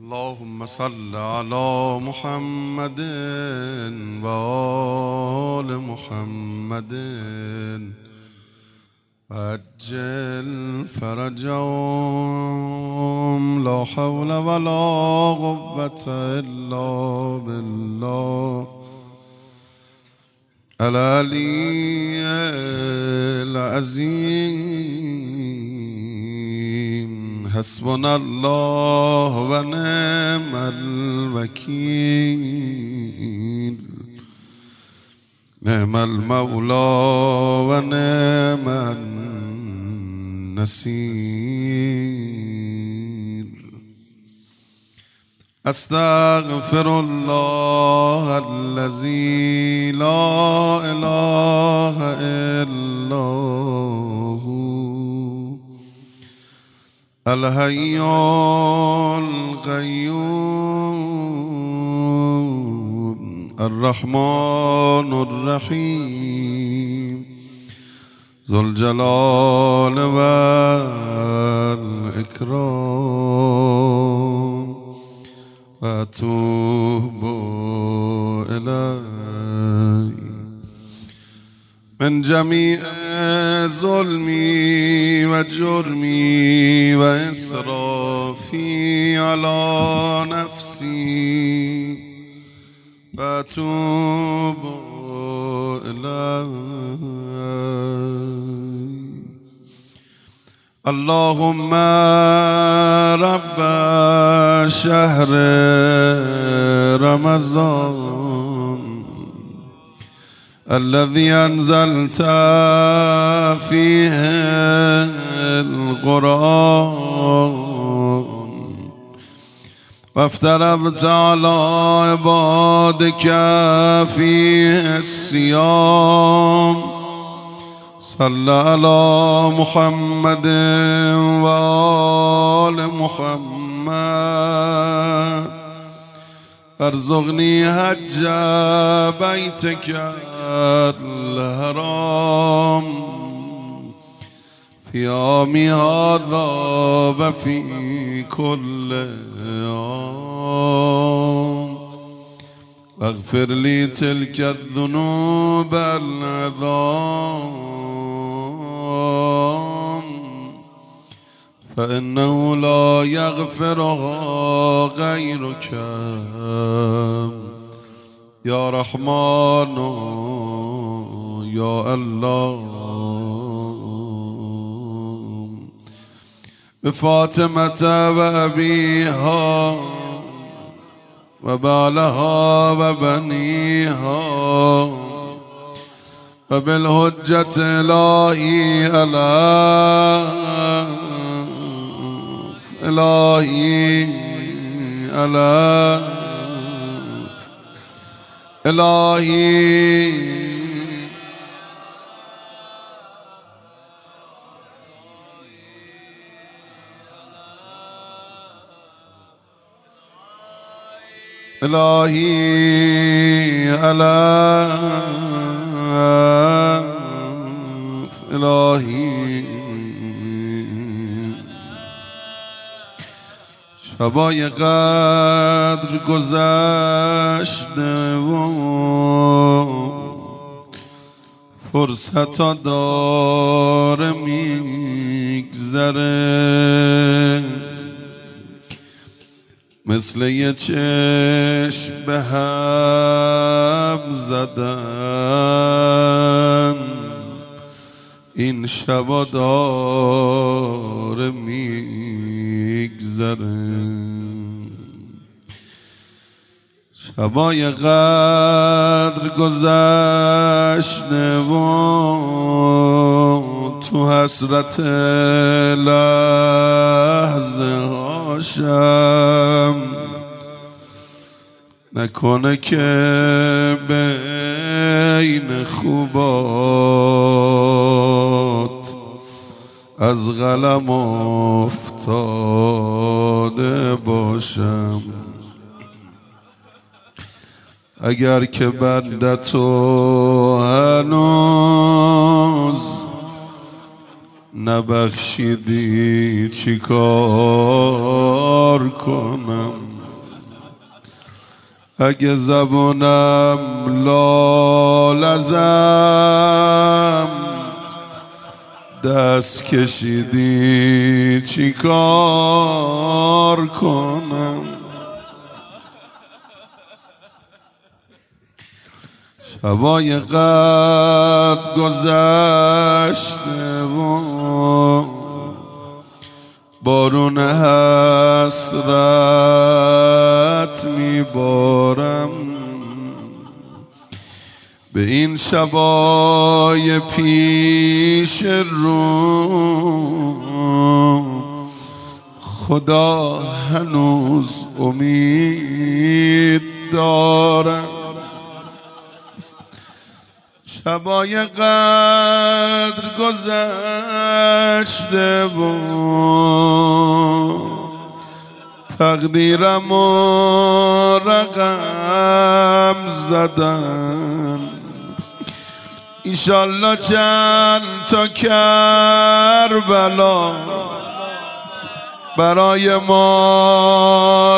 اللهم صل على محمد وآل محمد عجل فرجهم لا حول ولا قوة إلا بالله العلي العظيم حسبنا الله ونعم الوكيل نعم المولى ونعم النصير أستغفر الله الذي لا إله إلا هو الحي القيوم الرحمن الرحيم ذو الجلال والإكرام وأتوب إليه من جميع ظلمي وجرمي وإسرافي على نفسي وأتوب إليه اللهم رب شهر رمضان الذي أنزلت فيه القرآن وافترضت على عبادك فيه الصيام صلى على محمد وآل محمد ارزقني حج بيتك الحرام في عامي هذا وفي كل عام واغفر لي تلك الذنوب العظام فإنه لا يغفرها غيرك يا رحمن يا الله بفاطمة وأبيها وبالها وبنيها وبالحجة إلهي إلهي إلهي إلهي إلهي شبای قدر گذشته و فرصت داره میگذره مثل یه چشم به هم زدن این شبا داره میگذره شبای قدر گذشته و تو حسرت لحظه هاشم نکنه که بین خوبات از قلم افتاده باشم اگر که بنده تو هنوز نبخشیدی چی کار یار کنم. اگه زبونم لال ازم دست کشیدی چی کار کنم؟ شبای قد گذشته و بارون حسرت میبارم، به این شبای پیش رو خدا هنوز امید دارم. شبای قدر گذشته و تقدیرم و رقم زدن. ایشالله چند تا کربلا برای ما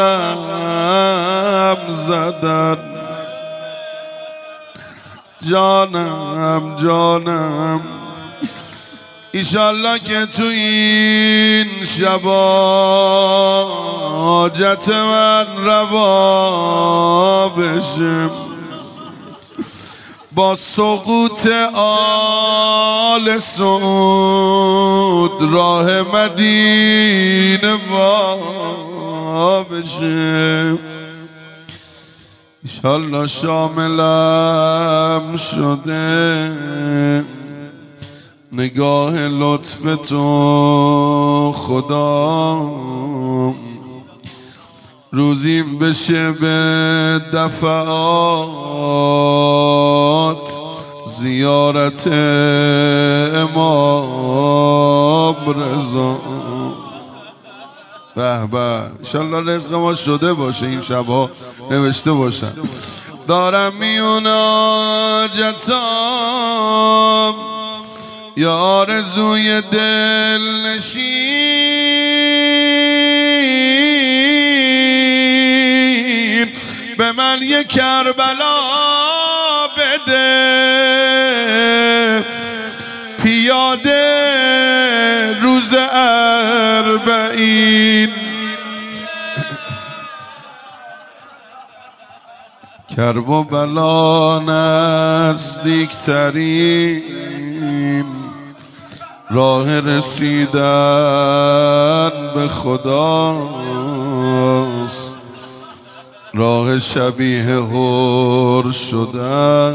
رقم زدن. جانم جانم ایشالله که تو این شبا حاجت من روا بشه، با سقوط آل سعود راه مدینه وا بشه. ایشالله شاملم شده نگاه لطف تو خدا، روزیم بشه به دفعات زیارت امام رضا. به به انشالله رزق ما شده باشه، این شبها نوشته باشن. دارم میون حاجتام یا آرزوی دل نشین، به من یک کربلا بده پیاده روز اربعین. کرب و بلا نزدیکترین راه رسیدن به خداست، راه شبیه حور شدن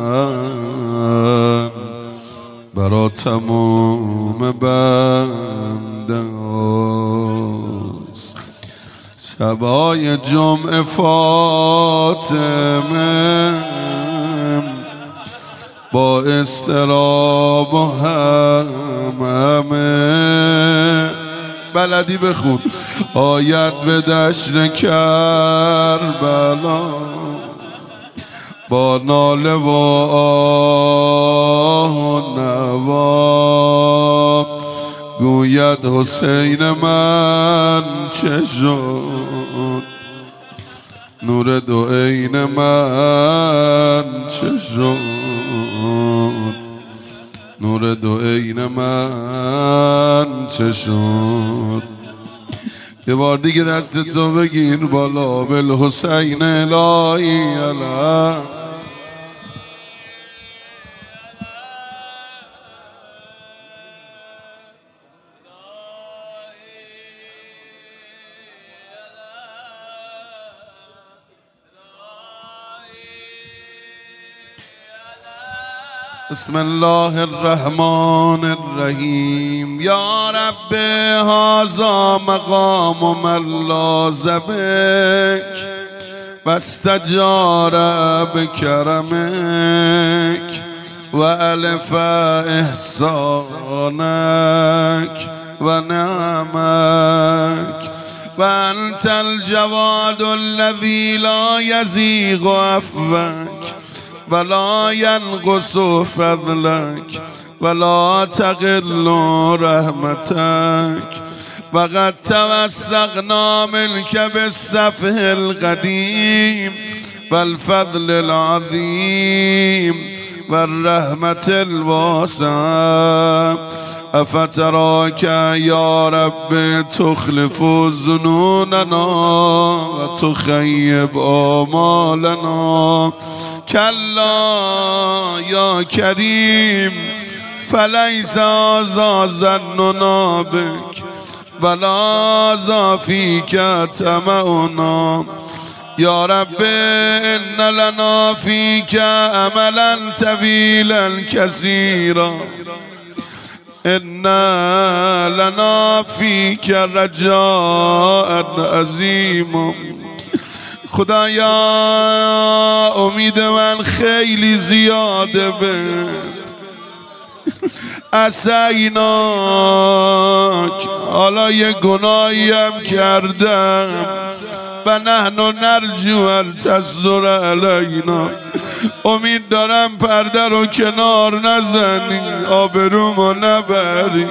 برا تمام بنده هاست. شبای جمعه فاطمه با استراب و همه بلدی بخون آید به دشت کربلا، با ناله و آه و نوا گوید حسین من چه شد، نور دو عین من چه شد، نور دو عین من چه شد. یه بار دیگه دست تو بگیر بالا، بالحسین الهی علی. بسم الله الرحمن الرحیم. یا رب هذا مقام من لاذ بک واستجار بکرمک و الف احسانک و نعمک و انت الجواد الذی لا یزیغ عفوک ولا ينقص فضلك ولا تقل رحمتك وقد توسقنا منك بالسفه القديم والفضل العظيم والرحمة الواسعة افتراك يا رب تخلف ظنوننا وتخيب آمالنا كلا يا كريم فليس هذا ظننا بك ولا ذا فيك طمعنا يا رب إن لنا فيك أملا طويلا كثيرا إن لنا فيك رجاء عظيما خدایا امید من خیلی زیاده بد عصیناک حالا یه گناهی هم کردم و نحن نرجو ان تصدر علینا امید دارم پرده رو کنار نزنی آبرومو نبری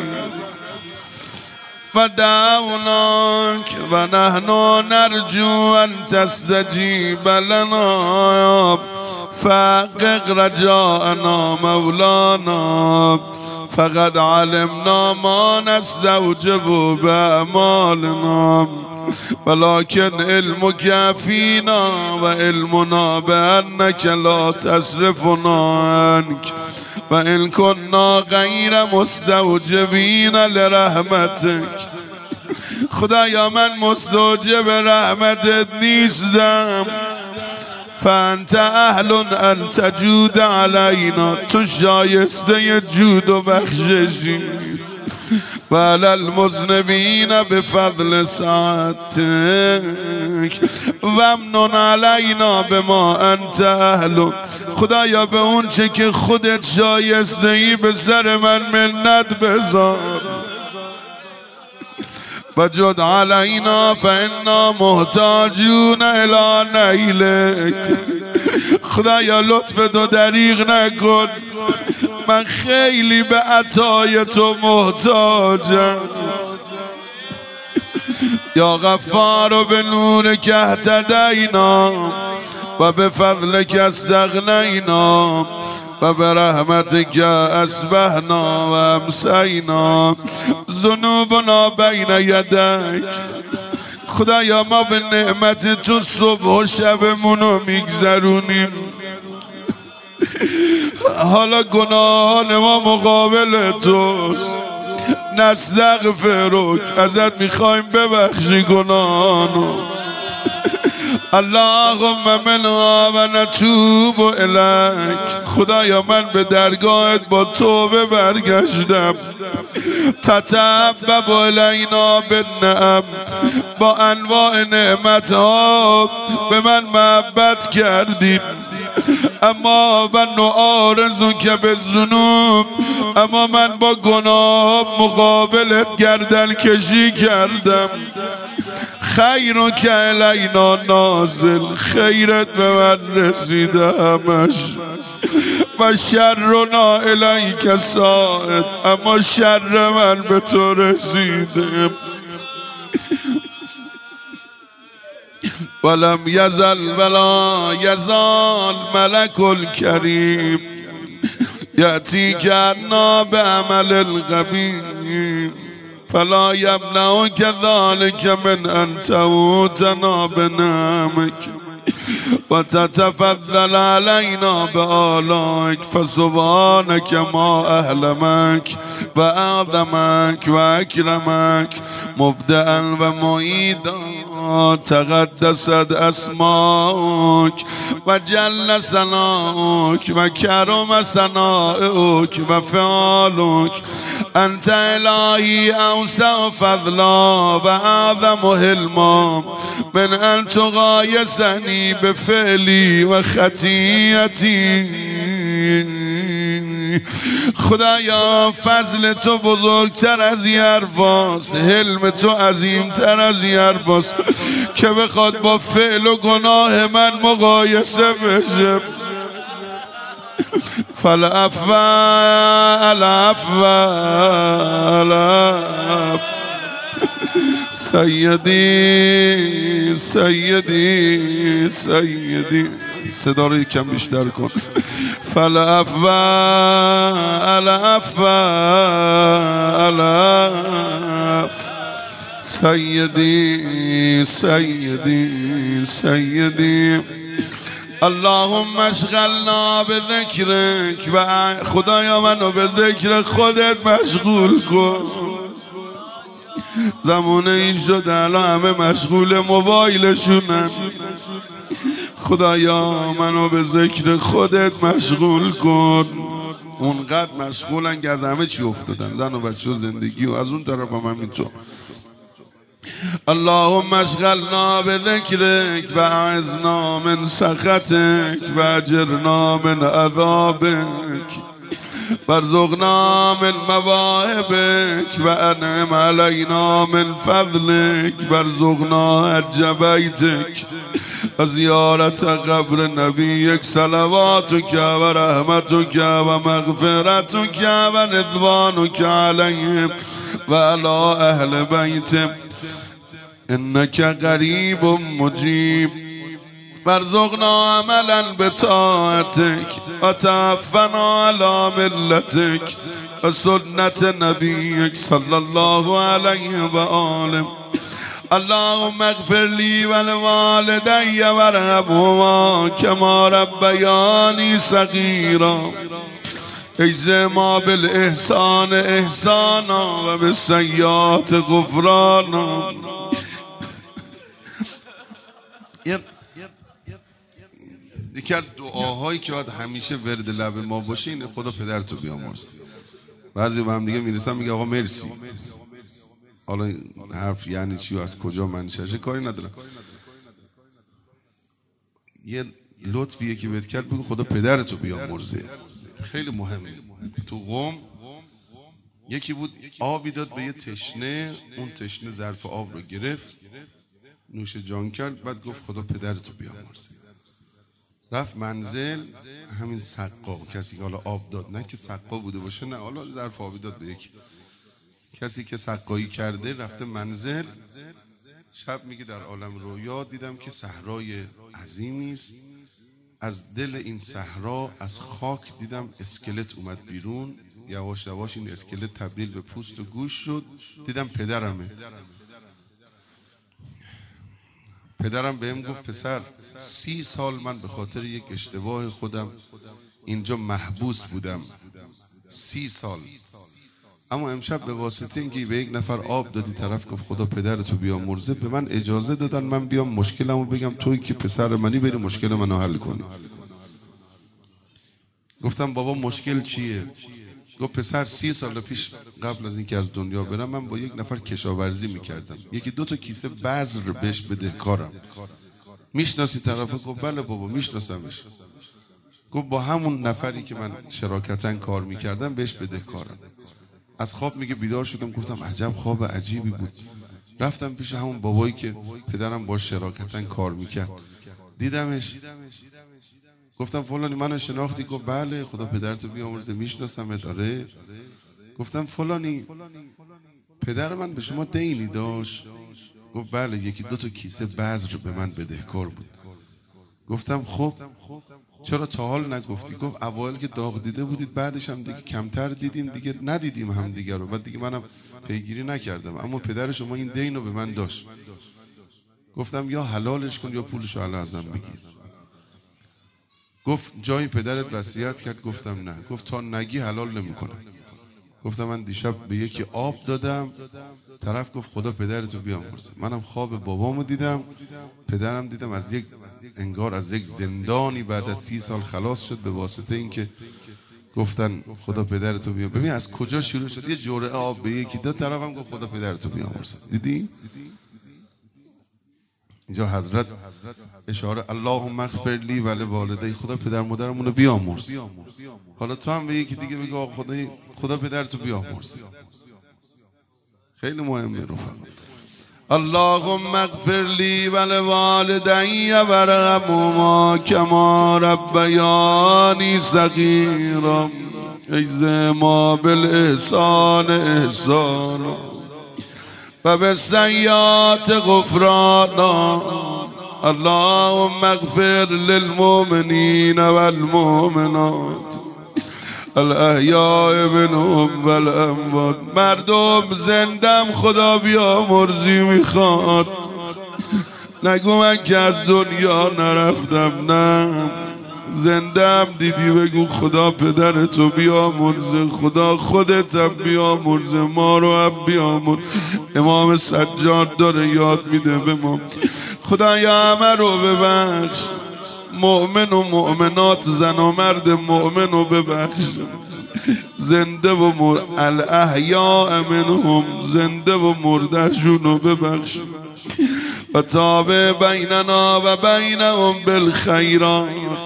و دعوناک و نحن نرجو ان تستجیب لنا فحقق رجاءنا مولانا فقد علمنا ما نستوجب بأعمالنا ولكن علمك فينا وعلمنا بأنك لا تصرفنا عنك وإن كنا غير مستوجبين لرحمتك خدایا من مستوجب رحمتت نیستم فانت اهل ان تجود علینا تو شایسته جود و بخششی و علی المذنبین بفضل ساعتک و امنن علینا بما انت اهل خدایا به اون چه که خودت شایسته ای به سر من منت بذار وجد علینا فانا محتاجون الی نیلک خدایا لطف تو دریغ نکن من خیلی به عطای تو محتاجم یا غفار به نورک اهتدینا و به فضلک استغنینا و برحمتک اصبحنا و امسینا ذنوبنا بین یدک خدایا ما به نعمت تو صبح و شبمونو میگذرونیم حالا گناهان ما مقابل توست نستغفرک ازت میخوایم ببخشی گناهانو اللهم منها و نتوب الیک خدایا من به درگاهت با توبه برگشتم تتعبب الینا بالنعم با انواع نعمتها به من محبت کردی اما و نعارضو که به ذنوب اما من با گناه مقابلت گردن کشی کردم خیر که الینا نازل خیرت به من رسیده همش و شرنا الیک ساعد اما شر من به تو رسیده ولم یزل ولا یزال ملک الکریم یأتی کنا به عمل القبیم فلا یمنعک ذلک من ان تعودنا بنعمک و تتفضل علینا بآلائک فسبحانک ما احلمک و اعظمک و اکرمک مبدعا و معیدا تقدست اسماک و جل ثناؤک و کرم ثناؤک و فعالک انت الهی اوسع فضلا و اعظم حلما من ان تقایسنی بفعلی و خطیئتی خدایا فضل تو بزرگتر از این حرفاست حلم تو عظیمتر از این حرفاست که بخواد با فعل و گناه من مقایسه بشه فالعفو العفو العفو سیدی سیدی سیدی. صدا رو کم بیشتر کن. فالعفو العفو العفو. سیدی سیدی سیدی. اللهم اشغلنا بذکرک و خدایا منو به ذکر خودت مشغول کن. زمانه این شد الان همه مشغول موبایلشونن. خدایا منو به ذکر خودت مشغول کن. اونقدر مشغولن که از همه چی افتادن، زن و بچه و زندگی و از اون طرف هم همینطور. اللهم اشغلنا بذکرک و اعذنا من سخطک و اجرنا من عذابک وارزقنا من مواهبک و انعم علینا من فضلک وارزقنا حج بیتک و زیارت قبر نبیک صلواتک و رحمتک و مغفرتک و رضوانک علیهم و علی اهل بیتهم انک قریب مجیب. وارزقنا عملا بطاعتک و توفنا علی ملتک و سنت نبیک صلی الله علیه و آله. اللهم اغفر لی و لوالدی وارحمهما کما ربیانی صغیرا. اجزا ما بالاحسان احسانا و بالسیئات غفرانا. یکی از دعاهایی که باید همیشه ورد لب ما باشه اینه خدا پدرتو بیامرز. بعضی با هم دیگه میرسن میگه آقا مرسی. حالا حرف یعنی چی و از کجا منشأشه کاری ندارم. یه لطفیه که بهت کرد بگو خدا پدرتو بیامرزه. خیلی مهمه. تو قم یکی بود آبی داد به یه تشنه، اون تشنه ظرف آب رو گرفت نوش جان کرد، بعد گفت خدا پدرتو بیامرزه. رفت منزل، همین سقا کسی که حالا آب داد، نه که سقا بوده باشه، نه حالا ظرف آبی داد به یک کسی که سقایی کرده، رفته منزل. شب میگه در عالم رویا دیدم که صحرای عظیمی است، از دل این صحرا از خاک دیدم اسکلت اومد بیرون، یواش یواش این اسکلت تبدیل به پوست و گوش شد. دیدم پدرمه. پدرم بهم گفت پسر 30 سال من به خاطر یک اشتباه خودم اینجا محبوس بودم، 30 سال. اما امشب به واسطه اینکه به یک نفر آب دادی طرف گفت خدا پدرتو بیامرزه، به من اجازه دادن من بیام مشکلمو بگم، توی که پسر منی بری مشکل منو حل کنی. گفتم بابا مشکل چیه؟ گفت پسر 30 سال پیش قبل از اینکه از دنیا برم من با یک نفر کشاورزی میکردم، یکی 2 تا کیسه بذر بهش بدهکارم. میشناسی طرفو؟ گفت بله بابا میشناسمش. گفت با همون نفری که من شراکتاً کار میکردم بهش بدهکارم. از خواب میگه بیدار شدم، گفتم عجب خواب عجیبی بود. رفتم پیش همون بابایی که پدرم با شراکتاً کار میکرد، دیدمش. گفتم فلانی منو شناختی؟ گفت بله خدا پدرتو بیامرزه میشناسمت. آره. گفتم فلانی پدر من به شما دینی داشت؟ گفت بله 1-2 تا کیسه بذر به من بدهکار بود. گفتم خب چرا تا حال نگفتی؟ گفت اوایل که داغ دیده بودید، بعدش هم دیگه کمتر دیدیم، دیگه ندیدیم هم دیگه رو، بعد دیگه منم پیگیری نکردم، اما پدر شما این دین رو به من داشت. گفتم یا حلالش کن یا پولشو علی ازم بگیر. گفت جای پدرت وصیت کرد؟ گفتم نه. گفت تا نگی حلال نمیکنم. گفتم من دیشب به یکی آب دادم، طرف گفت خدا پدرتو بیامرزه. منم خواب بابامو دیدم، پدرم دیدم از یک انگار از یک زندانی بعد از 30 سال خلاص شد به واسطه اینکه گفتن خدا پدرتو بیامرزه. ببین از کجا شروع شد، یه جرعه آب به یکی داد، طرفم گفت خدا پدرتو بیامرزه. دیدی؟ اینجا حضرت اشاره اللهم اغفر لی و لوالدی، خدا پدر مادرمون رو بیامرز. حالا تو هم به یکی دیگه بگو خدا پدرتو بیامرز. خیلی مهمه رفقا. اللهم اغفر لی و لوالدی وارحمهما کما ربیانی صغیرا. اجزا ما بالاحسان احسانا و به سیئات غفرانا. اللهم اغفر للمؤمنین والمؤمنات الاحیاء منهم والاموات. مردم زندم خدا بیامرزی میخواد، نگو من که از دنیا نرفتم، نه زندم دیدی بگو خدا پدرتو بیامرزه، خدا خودتم بیامرزه، ما رو هم بیامرز. امام سجاد داره یاد میده به ما خدایا همه رو ببخش، مؤمن و مؤمنات زن و مرد مؤمن رو ببخش، زنده و مرد الاحیاء منهم، زنده و مردشون رو ببخش و تابع بیننا و بینهم بالخیرات.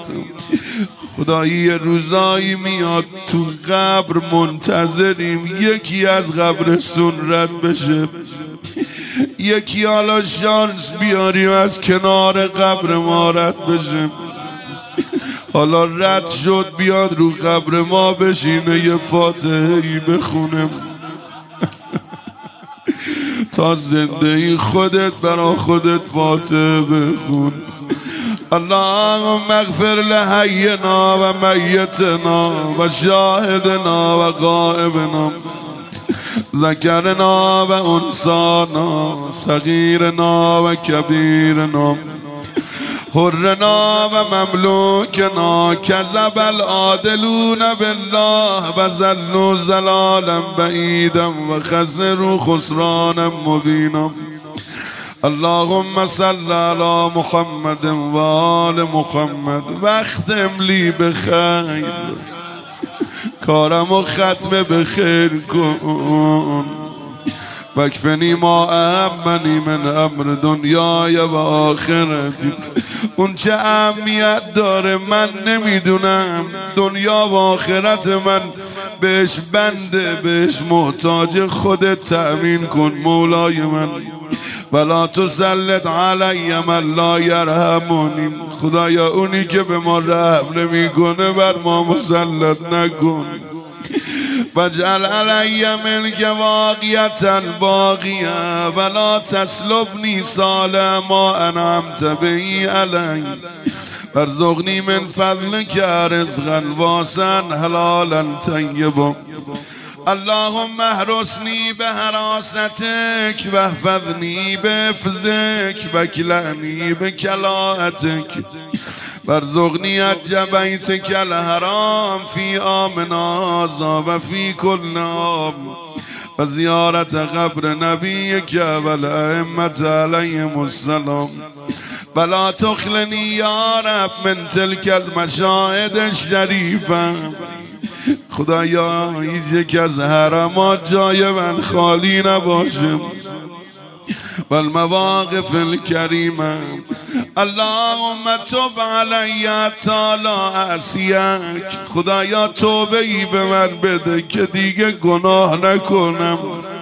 خدایی روزایی میاد تو قبر منتظریم یکی از قبرستون رد بشه، یکی حالا شانس بیاریم از کنار قبر ما رد بشه، حالا رد شد بیاد رو قبر ما بشینه یه فاتحه‌ای بخونه تا زندگی خودت برا خودت فاتحه بخون. اللهم اغفر لحینا و میتنا و شاهدنا و غائبنا، ذکرنا و انسانا، صغیرنا و کبیرنا، حرنا و مملوکنا. کذب العادلون بالله و ظلوا ضلالا بعیدا و خسروا خسرانا مبینا. اللهم صل علی محمد و آل محمد و اختم لی بخیر، کارمو ختم بخیر کن، وکفنی ما اهمنی من امر دنیای و آخرتی. اون چه اهمیت داره من نمیدونم، دنیا و آخرت من بهش بنده، بهش محتاج، خودت تأمین کن مولای من. ولا تسلط علی من لا یرحمونی. خدایا اونی که به ما رحم نمیکنه بر ما مسلط نکن. واجعل علی ملک واقیة باقیه ولا تسلبنی صالح ما انعمت به علی. وارزقنی من فضلک رزقا واسعا حلالا طیبا. اللهم احرسنی بحراستک و احفظنی بحفظک و کلعنی بکلاءتک. وارزقنی حج بیتک الحرام فی عام هذا و فی کل عام و زیارت قبر نبیک و الائمة علیهم السلام. ولا تخلنی یا رب من تلک المشاهد الشریفه. خدایا یک از حرمات جای من خالی نباشه و المواقف الکریمه. اللهم تب علی تعالی عصیک. خدایا توبه ای به من بده که دیگه گناه نکنم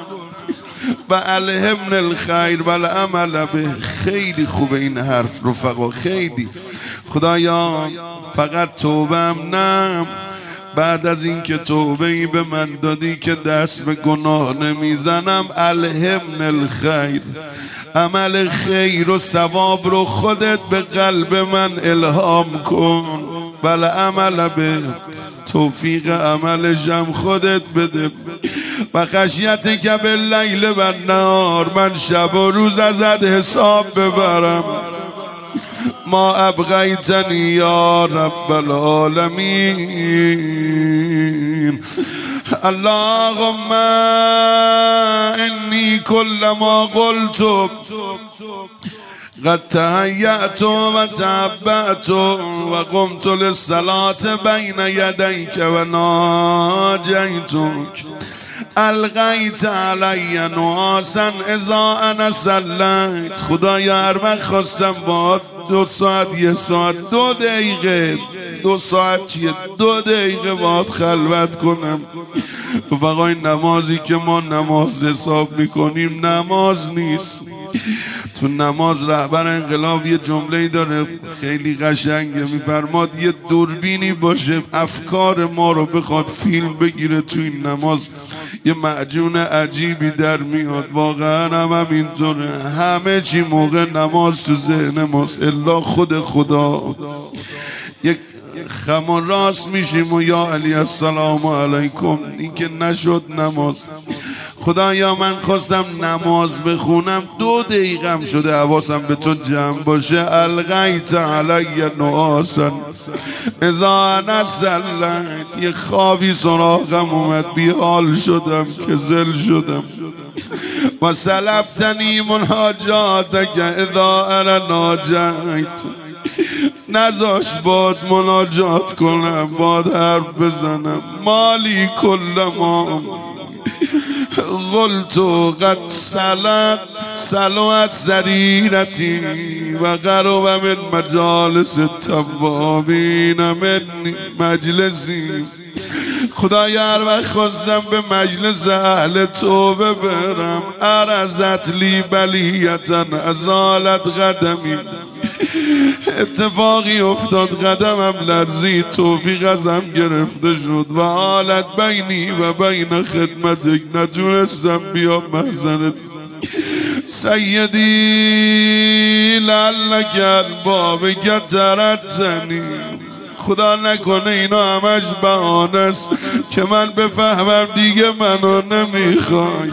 و الهمنا الخیر و العمل به. خیلی خوبه این حرف رفقا، خیلی. خدایا فقط توبم نه، بعد از این که توبه ای به من دادی که دست به گناه نمیزنم، الهمنا الخیر، عمل خیر و ثواب رو خودت به قلب من الهام کن. بله عمل به توفیق عملشم خودت بده. و خشیت که به لیل و نهار، من شب و روز ازت حساب ببرم. ما ابقیتنی یا رب العالمین. اللهم انی کل ما قلت قد تهیأت و تعبأت و قمت للصلاة بین یدیک و ناجیتک. القیت علی نعاسا اذا انا صلیت. خدایا هر وقت خواستم با 2 ساعت 1 ساعت 2 دقیقه 2 ساعت چیه 2 دقیقه باید خلوت کنم. فقط این نمازی که ما نماز حساب میکنیم نماز نیست. تو نماز رهبر انقلاب یه جمله‌ای داره خیلی قشنگه، میفرماد یه دوربینی باشه افکار ما رو بخواد فیلم بگیره تو این نماز، یه معجون عجیبی در میاد. واقعا هم اینطوره، همه چی موقع نماز تو ذهن ماست الا خود خدا. یک خم و راست میشیم و یا علی السلام علیکم، این که نشد نماز. خدایا من خواستم نماز بخونم 2 دقیقم شده حواسم به تو جمع باشه. الغیت علی نعاسا اذا نسلت، یه خوابی سراغم اومد، بیحال شدم کسل شدم. و سلبتنی مناجاتک اذا انا ناجیت، نذاش باد مناجات کنم، باد حرف بزنم. مالی کل ما قلت قد سلوت سریرتی و قرب من مجالس التوابین من مجلسی. خدایا هر وقت خواستم به مجلس اهل توبه برم، عرضت لی بلیتا ازالت قدمی، اتفاقی افتاد قدمم لرزید، توفیق ازم گرفته شد. و حالت بینی و بین خدمتک، نتونستم بیام محضرت. سیدی لعلک البابک ترتنی، خدا نکنه اینا همش بهانه است که من بفهمم دیگه منو نمیخوای.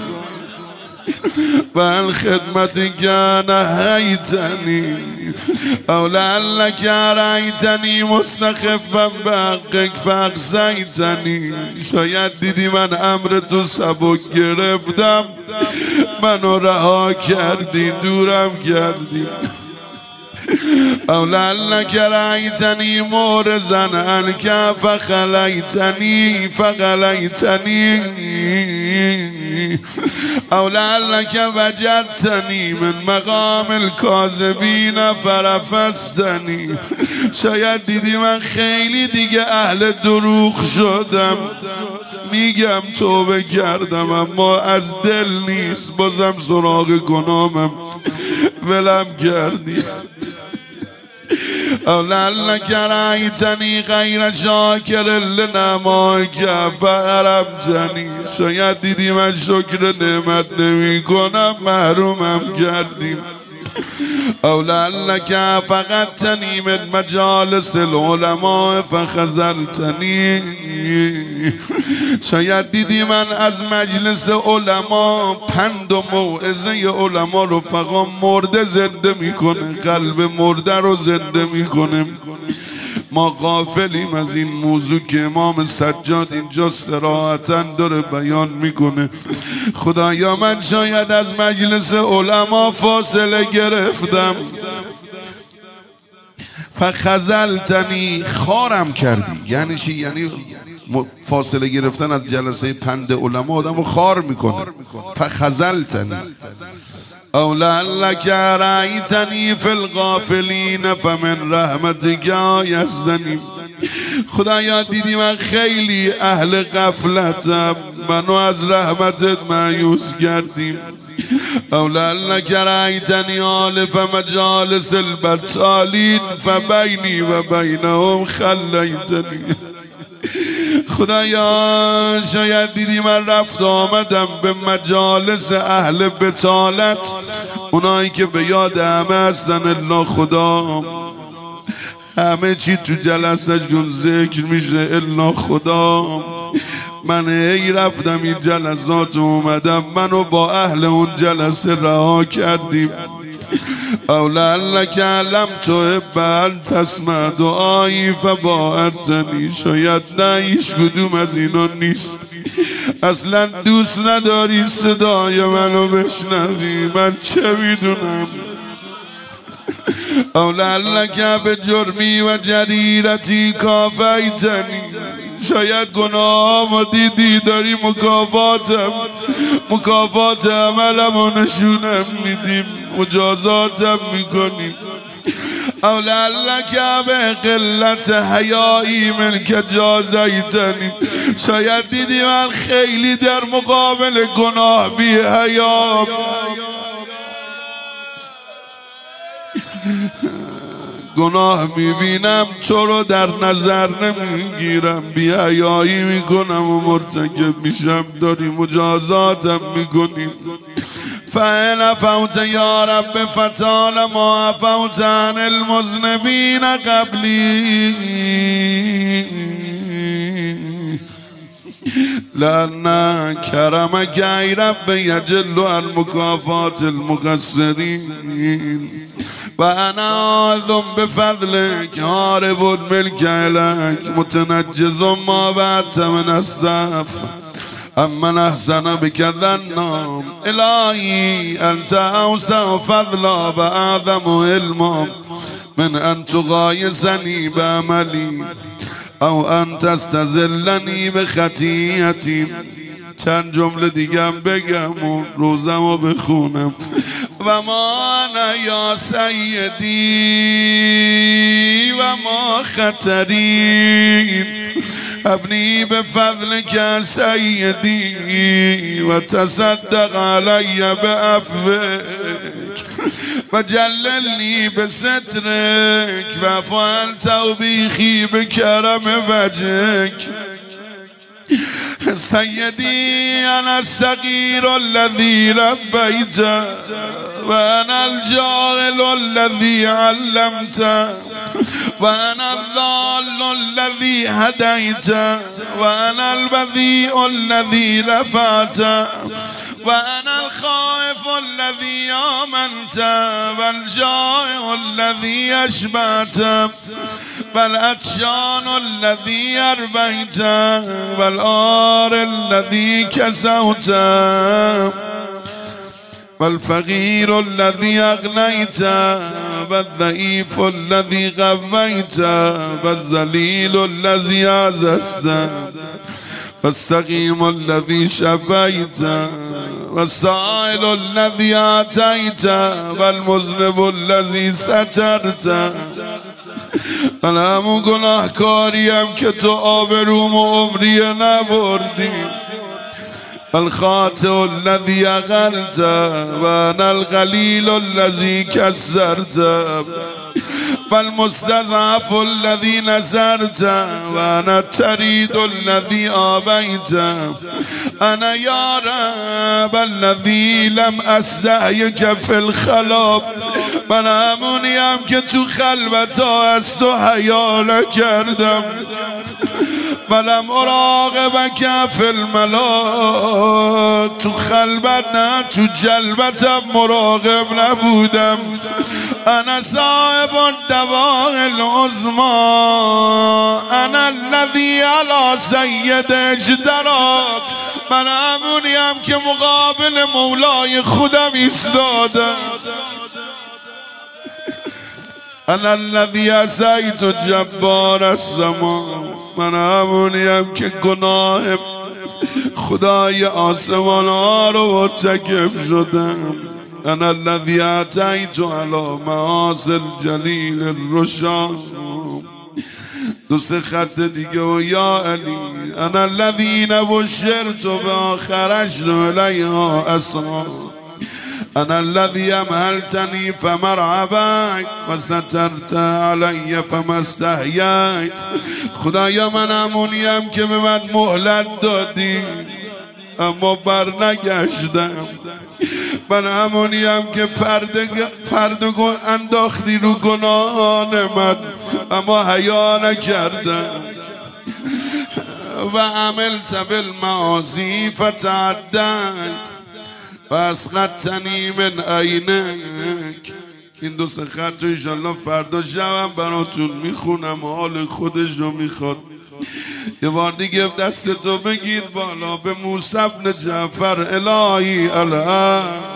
بل خدمتی که نهیتنی او لعلک رأیتنی مستخفا بحقک فاقصیتنی، شاید دیدی من امر تو سبک گرفتم، منو رها کردی، دورم کردی. او لعلک رأیتنی مورزا عنک فخلیتنی او لعلک وجدتنی من مقام الکاذبین فرفستنی، شاید دیدی من خیلی دیگه اهل دروغ شدم، میگم توبه کردم اما از دل نیست، بازم سراغ گناهم ولم کردی. او لعلک رأیتنی غیر شاکر لنعمائک فحرمتنی، شاید دیدی من شکر نعمت نمی کنم، محرومم کردیم. او لعلک فقدتنی من مجالس العلماء فخذلتنی، شاید دیدی من از مجلس علما، پند و موعظه علما رفقا مرده زنده میکنه، قلب مرده رو زنده میکنه. ما غافلیم از این موضوع که امام سجاد اینجا صراحتاً داره بیان میکنه. خدایا من شاید از مجلس علما فاصله گرفتم، فخذلتنی، خارم کردی. یعنی چی؟ یعنی فاصله گرفتن از جلسه پند علما آدم رو خار میکنه. فخذلتنی او لعلک رأیتنی فی الغافلین فمن رحمتک یزدنی، خدایا دیدی من خیلی اهل غفلتم، منو از رحمتت مایوس کردیم. او لعلک رأیتنی آلف مجالس البطالین فبینی و بینهم خلیتنی، خدایا شاید دیدی من رفت آمدم به مجالس اهل بطالت، اونایی که به یاد همه هستن الا خدا، همه چی تو جلسه جون ذکر میشه الا خدا. من ای رفتم این جلسات اومدم، منو با اهل اون جلسه رها کردیم. او لعلک لم تحب ان تسمع دعایی فباعدتنی، شاید نه هیچ کدوم از اینا نیست، اصلا دوست نداری صدای منو بشنوی، من چه میدونم. او لعلک به جرمی و جریرتی کافیتنی، شاید گناهامو دیدی داری مکافات عملمو نشونم میدیم، مجازاتم میکنیم. او لعلک به قلت حیایی منک جازیتنی، شاید دیدی من خیلی در مقابل گناه بی حیا، گناه میبینم تو رو در نظر نمیگیرم، بی‌حیایی میکنم و مرتکب میشم، داری مجازاتم میکنی. فإن عفوت یا رب فتال ما عفوت عن المذنبین قبلی، لأن کرمک ای رب یجل عن مکافات المقصرین و انا اعظم بفضلک هارب الملک الک متنجز ما بعد من الصف امن احسن بك الظن الهی انت اوسع فضلا و اعظم علما من ان تغایثنی بعملی او ان تستذلنی بخطیئتی. چند جمله دیگم بگم و روزمو بخونم. و ما انا یا سیدی و ما خطری ابنی بفضلک سیدی و تصدق علی بعفوک و جللنی بسترک و فعل توبیخی بکرم وجهک. سیدی انا الصغیر الذی ربیت و انا الجاهل الذی علمت و انا الضال الذی هدیت و انا البذیء الذی رفعت و انا الخائف الذی آمنت و الجائع الذی اشبعت و العطشان الذی اربیت و العار الذی کسوت و الفقیر الذی اغنیت و الضعیف الذی قویت و الذلیل الذی عززت و السقیم الذی شفیت و السائل الذی اعطیت و المذنب الذی سترت. من همون گناهکاریم که تو آبروم و عمریه نبردی. الخاطئ الذی اغلت و انا القلیل الذی کسرت و المستضعف الذی نصرت و انا الطرید الذی آبیت. انا یا رب الذی لم استحیک فی الخلا. من همونیم که تو خلوتا از تو حیا نکردم. ولم اراقبک فی الملا. تو خلوت نه تو جلوتم مراقب نبودم. انا صاحب الدواء العظمی انا الذی علی سید اجترا. من همونیم که مقابل مولای خودم ایستادم. انا الذی عصیت جبار السما. من همونیم که گناه خدای آسمان ها رو مرتکب شدم. انا الذی اعطیت علی معاصی الجلیل الرشاد. دو سه خط دیگه و یا علی انا الذی بشرت بها خرجت الیها اسعی. انا الذی امهلتنی فمرحبا و سترت علی فما استحییت. خدایا من همونیم که به من مهلت دادی اما بر نگشتم. من همونیم که پرده انداختی رو گناهان من اما حیا نکردم. و عملت بالمعاصی فتعدیت و اسقطتنی من عینک. این دو سه خط رو انشالله فردا شبم براتون میخونم، حال خودش رو میخواد. یه بار دیگه دستتو بگید بالا به موسی بن جعفر الهی الان